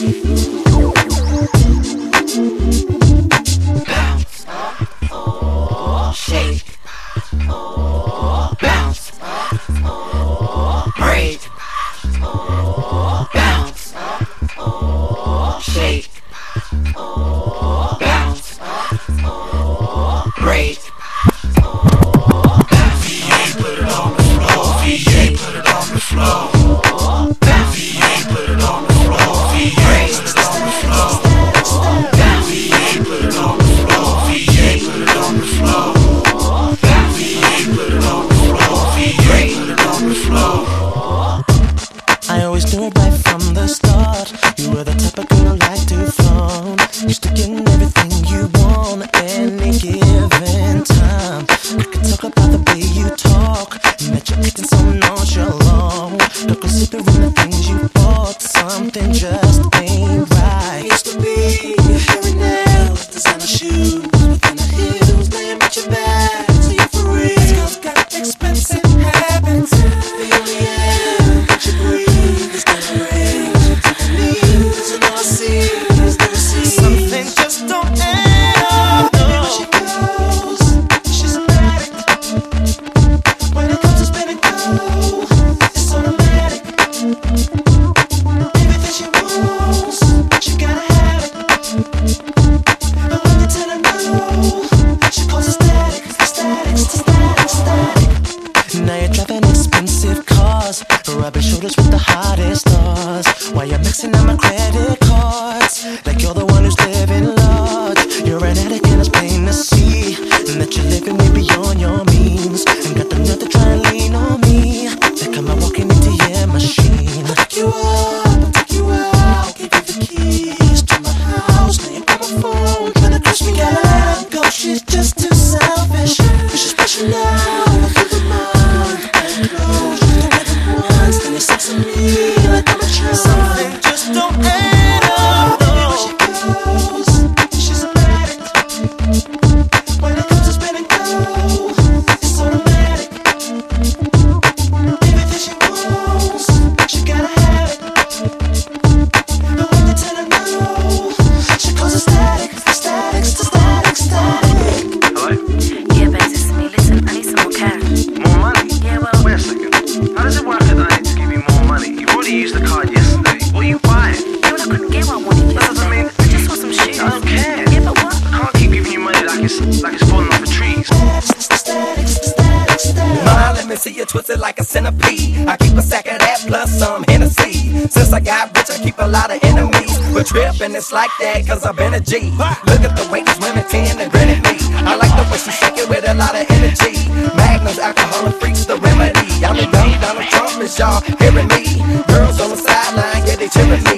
It's like that, cause I've been a G. Look at the way these women tend to grin at me. I like the way she shake it with a lot of energy. Magnums, alcohol, and freaks, the remedy. I'm the young Donald Trump, is y'all hearing me? Girls on the sideline, yeah, they cheering me.